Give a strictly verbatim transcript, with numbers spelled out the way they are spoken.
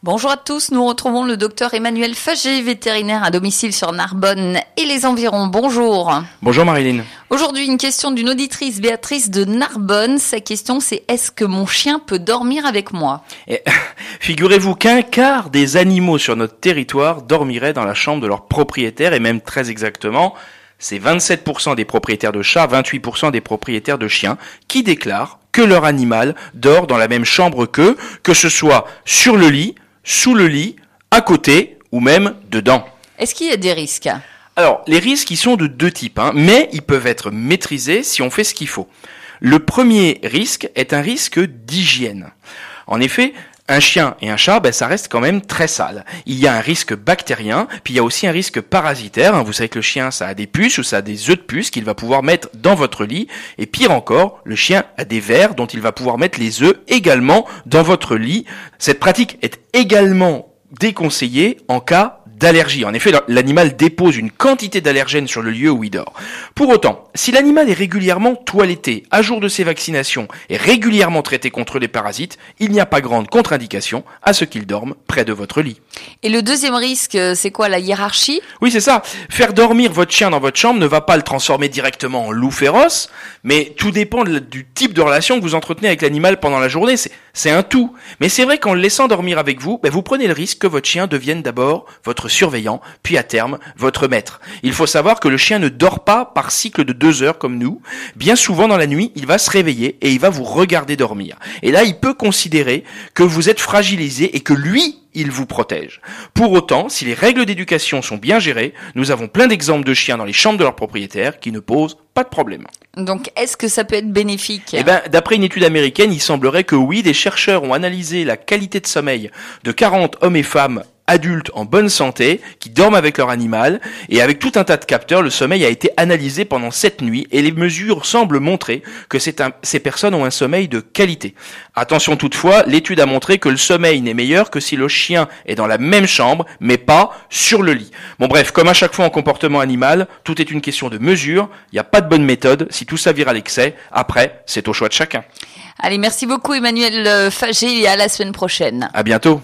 Bonjour à tous, nous retrouvons le docteur Emmanuel Fagé, vétérinaire à domicile sur Narbonne et les environs. Bonjour. Bonjour Marilyn. Aujourd'hui, une question d'une auditrice, Béatrice de Narbonne. Sa question, c'est: est-ce que mon chien peut dormir avec moi ? Et, figurez-vous qu'un quart des animaux sur notre territoire dormiraient dans la chambre de leur propriétaire, et même très exactement, c'est vingt-sept pour cent des propriétaires de chats, vingt-huit pour cent des propriétaires de chiens qui déclarent que leur animal dort dans la même chambre qu'eux, que ce soit sur le lit, sous le lit, à côté ou même dedans. Est-ce qu'il y a des risques ? Alors, les risques, ils sont de deux types, hein, mais ils peuvent être maîtrisés si on fait ce qu'il faut. Le premier risque est un risque d'hygiène. En effet, un chien et un chat, ben, ça reste quand même très sale. Il y a un risque bactérien, puis il y a aussi un risque parasitaire. Vous savez que le chien, ça a des puces ou ça a des œufs de puces qu'il va pouvoir mettre dans votre lit. Et pire encore, le chien a des vers dont il va pouvoir mettre les œufs également dans votre lit. Cette pratique est également déconseillée en cas d'allergie. En effet, l'animal dépose une quantité d'allergènes sur le lieu où il dort. Pour autant, si l'animal est régulièrement toiletté, à jour de ses vaccinations et régulièrement traité contre les parasites, il n'y a pas grande contre-indication à ce qu'il dorme près de votre lit. Et le deuxième risque, c'est quoi, la hiérarchie ? Oui, c'est ça. Faire dormir votre chien dans votre chambre ne va pas le transformer directement en loup féroce, mais tout dépend de, du type de relation que vous entretenez avec l'animal pendant la journée. C'est, c'est un tout. Mais c'est vrai qu'en le laissant dormir avec vous, ben vous prenez le risque que votre chien devienne d'abord votre surveillant, puis à terme, votre maître. Il faut savoir que le chien ne dort pas par cycle de deux heures comme nous. Bien souvent dans la nuit, il va se réveiller et il va vous regarder dormir. Et là, il peut considérer que vous êtes fragilisé et que lui, il vous protège. Pour autant, si les règles d'éducation sont bien gérées, nous avons plein d'exemples de chiens dans les chambres de leurs propriétaires qui ne posent pas de problème. Donc, est-ce que ça peut être bénéfique ? Eh ben, d'après une étude américaine, il semblerait que oui, des chercheurs ont analysé la qualité de sommeil de quarante hommes et femmes adultes en bonne santé, qui dorment avec leur animal, et avec tout un tas de capteurs, le sommeil a été analysé pendant sept nuits, et les mesures semblent montrer que c'est un, ces personnes ont un sommeil de qualité. Attention toutefois, l'étude a montré que le sommeil n'est meilleur que si le chien est dans la même chambre, mais pas sur le lit. Bon bref, comme à chaque fois en comportement animal, tout est une question de mesure, il n'y a pas de bonne méthode, si tout ça vire à l'excès, après, c'est au choix de chacun. Allez, merci beaucoup Emmanuel Fagé, et à la semaine prochaine. À bientôt.